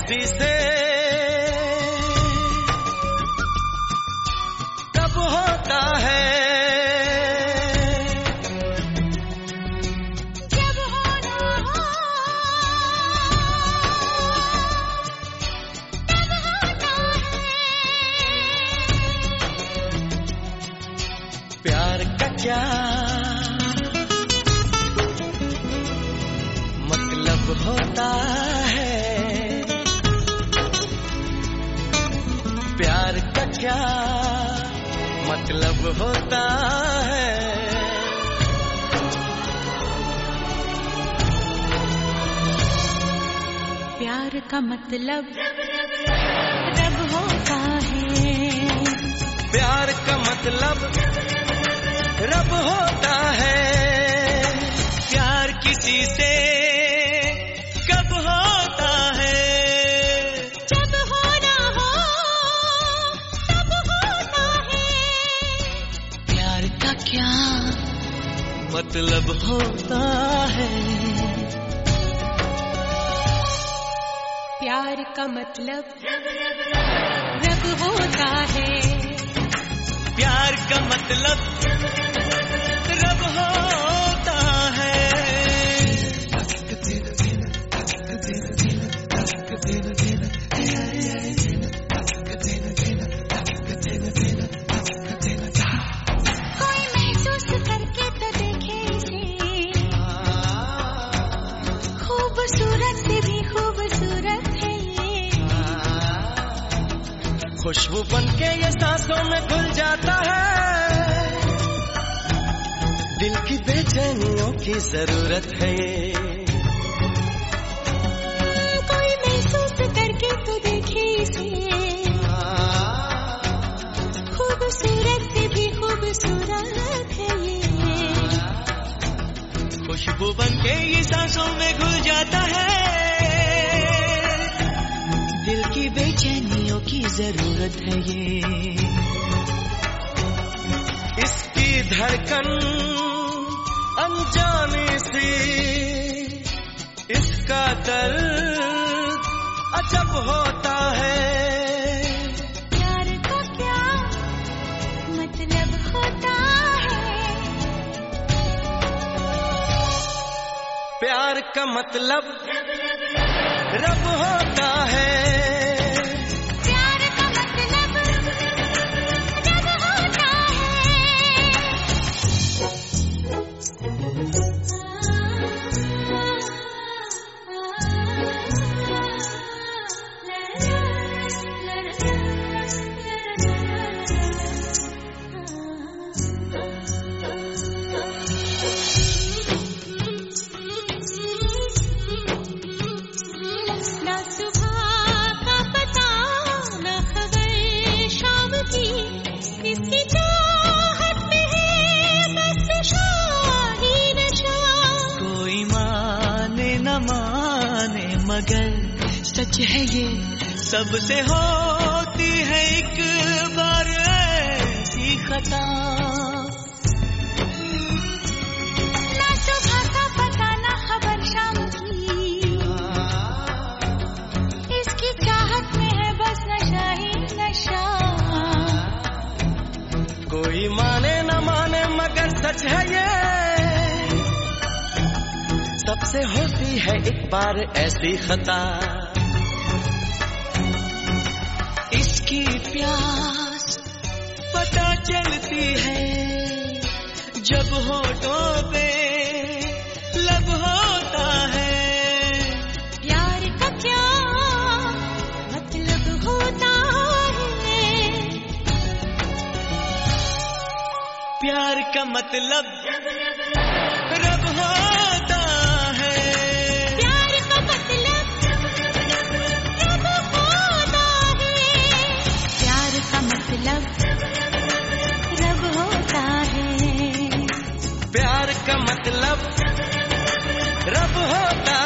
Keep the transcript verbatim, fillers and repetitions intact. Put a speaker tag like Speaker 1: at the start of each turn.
Speaker 1: किसी से कब होता है,
Speaker 2: जब होना हो तब होता है।
Speaker 1: प्यार का क्या मतलब होता है, प्यार का क्या मतलब होता है।
Speaker 2: प्यार का मतलब रब होता है,
Speaker 1: प्यार का मतलब रब होता है। प्यार किसी से कब होता है,
Speaker 2: जब होना हो तब होता है।
Speaker 1: प्यार का क्या मतलब होता है।
Speaker 2: प्यार का मतलब रब होता है,
Speaker 1: प्यार का मतलब रब होता है।
Speaker 2: कोई महसूस करके तो देखे इसे, खूबसूरत से भी खूबसूरत है ये।
Speaker 1: खुशबू बन के ये सांसों में घुल जाता है, दिल की बेचैनियों की जरूरत है ये।
Speaker 2: कोई महसूस करके तो देखे इसे, खूबसूरत से भी खूबसूरत है ये।
Speaker 1: खुशबू बन के ये सांसों में घुल जाता है, दिल की बेचैनियों की जरूरत है ये। इसकी धड़कन अनजानी सी, इसका दर्द अजब होता है।
Speaker 2: प्यार का क्या मतलब होता है,
Speaker 1: प्यार का मतलब रब होता है।
Speaker 2: प्यार का मतलब रब होता ना सुबह का पता ना खबर शाम की, किसकी चाहत में है बस शाही नशा।
Speaker 1: कोई माने न माने मगर सच है ये, सबसे होती है एक बार ऐसी खता।
Speaker 2: ना सुबह का पता ना खबर शाम की, इसकी चाहत में है बस नशा ही नशा।
Speaker 1: कोई माने न माने मगर सच है ये, सबसे होती है एक बार ऐसी खता। इसकी प्यास पता चलती है जब होठों पे लब होता है।
Speaker 2: प्यार का क्या मतलब होता है,
Speaker 1: प्यार का मतलब रब होता है।
Speaker 2: प्यार का मतलब रब होता है, प्यार का मतलब रब होता है,
Speaker 1: प्यार का मतलब रब होता